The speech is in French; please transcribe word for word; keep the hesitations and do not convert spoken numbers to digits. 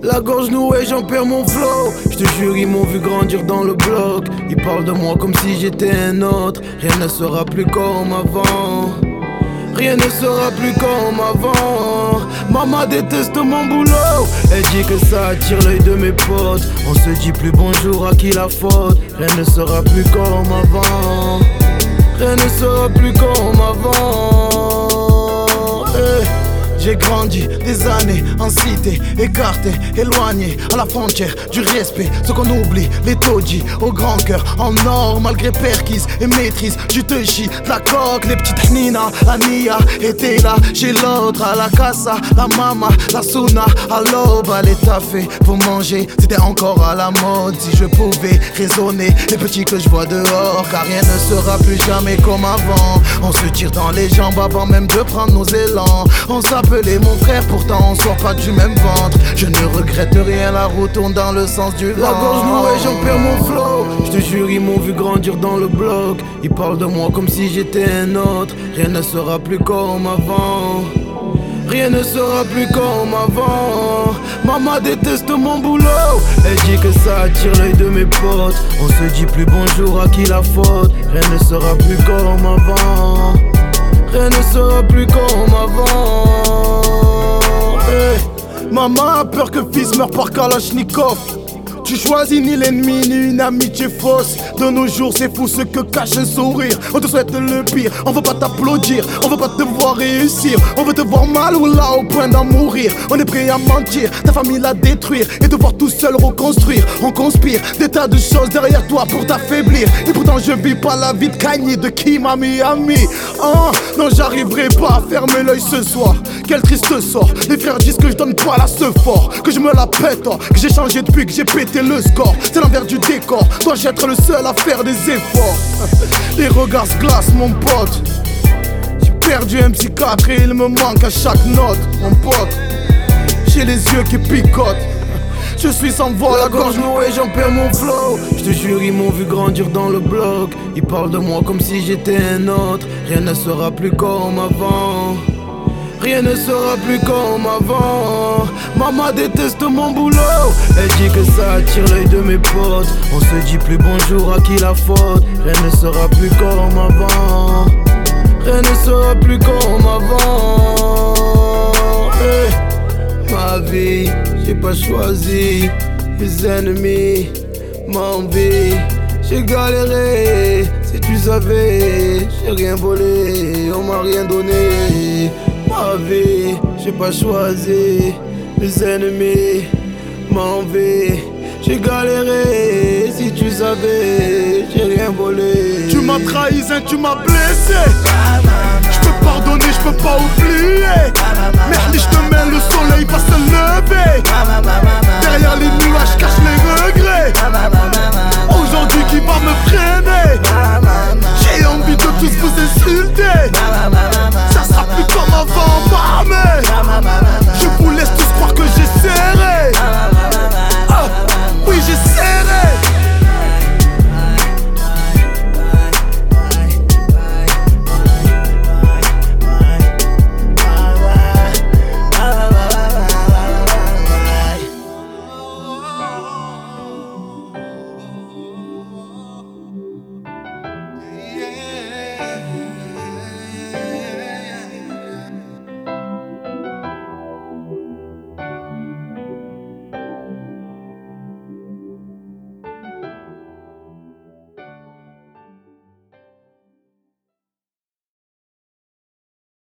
La gorge nouée, j'en perds mon flow. Je te jure, ils m'ont vu grandir dans le bloc. Ils parlent de moi comme si j'étais un autre. Rien ne sera plus comme avant. Rien ne sera plus comme avant. Maman déteste mon boulot. Elle dit que ça attire l'œil de mes potes. On se dit plus bonjour, à qui la faute. Rien ne sera plus comme avant. Rien ne sera plus comme avant. Hey. J'ai grandi des années en cité, écarté, éloigné, à la frontière du respect. Ce qu'on oublie, les taudis, au grand cœur, en or, malgré perquise et maîtrise. Tu te chies, la coque, les petites Nina, la Nia était là, j'ai l'autre, à la casa, la mama, la Suna, à l'aube, à l'étaffé, pour manger, c'était encore à la mode. Si je pouvais raisonner, les petits que je vois dehors, car rien ne sera plus jamais comme avant. On se tire dans les jambes avant même de prendre nos élans. On s'appelle mon frère, pourtant on sort pas du même ventre. Je ne regrette rien, la roue tourne dans le sens du vent. La gorge nouée, j'en perds mon flow. Je te jure, ils m'ont vu grandir dans le bloc. Ils parlent de moi comme si j'étais un autre. Rien ne sera plus comme avant. Rien ne sera plus comme avant. Maman déteste mon boulot. Elle dit que ça attire l'œil de mes potes. On se dit plus bonjour, à qui la faute. Rien ne sera plus comme avant. Rien ne sera plus comme avant. Hey. Maman a peur que fils meure par Kalachnikov. Tu choisis ni l'ennemi ni une amitié fausse. De nos jours c'est fou ce que cache un sourire. On te souhaite le pire, on veut pas t'applaudir. On veut pas te voir réussir. On veut te voir mal ou là au point d'en mourir. On est prêt à mentir, ta famille la détruire. Et te voir tout seul reconstruire. On conspire des tas de choses derrière toi pour t'affaiblir. Et pourtant je vis pas la vie de Kanye de Kim à Miami. Oh, non j'arriverai pas à fermer l'œil ce soir. Quel triste sort. Les frères disent que je donne pas la ce fort. Que je me la pète, oh. Que j'ai changé depuis que j'ai pété le score. C'est l'envers du décor. Dois-je être le seul à faire des efforts? Les regards se glacent mon pote. J'ai perdu un psychiatre et il me manque à chaque note. Mon pote, j'ai les yeux qui picotent. Je suis sans voix, la gorge nouée, j'en perds mon flow. Je te jure, ils m'ont vu grandir dans le bloc. Ils parlent de moi comme si j'étais un autre. Rien ne sera plus comme avant. Rien ne sera plus comme avant. Maman déteste mon boulot. Elle dit que ça attire l'œil de mes potes. On se dit plus bonjour, à qui la faute. Rien ne sera plus comme avant. Rien ne sera plus comme avant. Hey. Ma vie, j'ai pas choisi. Mes ennemis m'envient. J'ai galéré, si tu savais. J'ai rien volé, on m'a rien donné. Ma vie, j'ai pas choisi. Mes ennemis m'envient. J'ai galéré, si tu savais. J'ai rien volé. Tu m'as trahi, tu m'as blessé. J'peux pardonner, j'peux pas oublier. Merde, j'te mets, le soleil va se lever. Derrière les nuages cache les regrets.